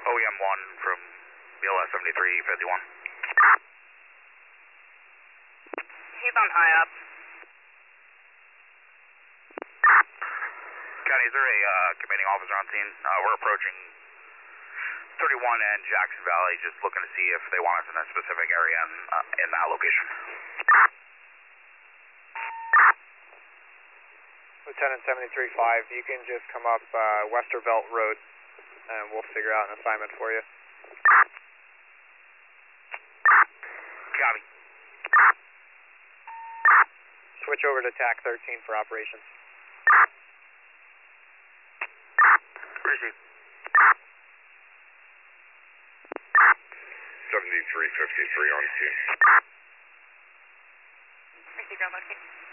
OEM 1 from BLS 7351. He's on high up. County, is there a commanding officer on scene? We're approaching 31 and Jackson Valley, just looking to see if they want us in a specific area in that location. Lieutenant 73-5, you can just come up Westervelt Road and we'll figure out an assignment for you. Copy. Switch over to TAC 13 for operations. Receive. 7353 on scene. Receive your location.